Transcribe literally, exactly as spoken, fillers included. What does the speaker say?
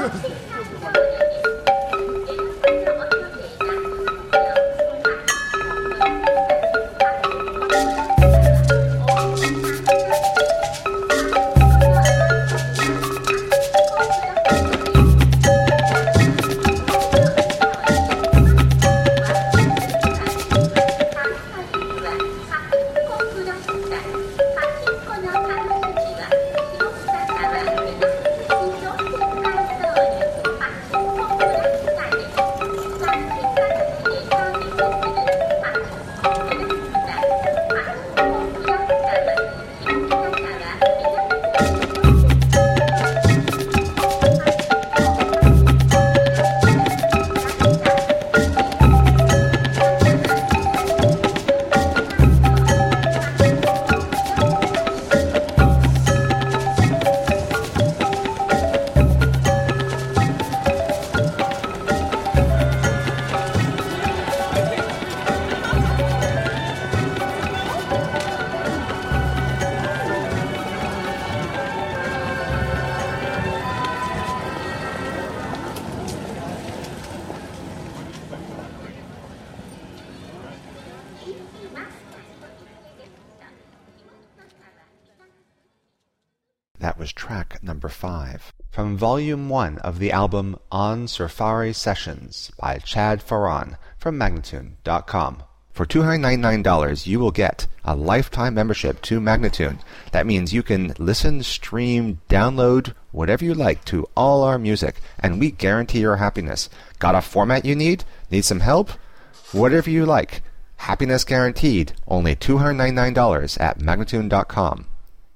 That was track number five from Volume one of the album On Surfari Sessions by Chad Farran from Magnatune dot com. For two hundred ninety-nine dollars, you will get a lifetime membership to Magnatune. That means you can listen, stream, download, whatever you like to all our music, and we guarantee your happiness. Got a format you need? Need some help? Whatever you like. Happiness guaranteed. Only two hundred ninety-nine dollars at Magnatune dot com.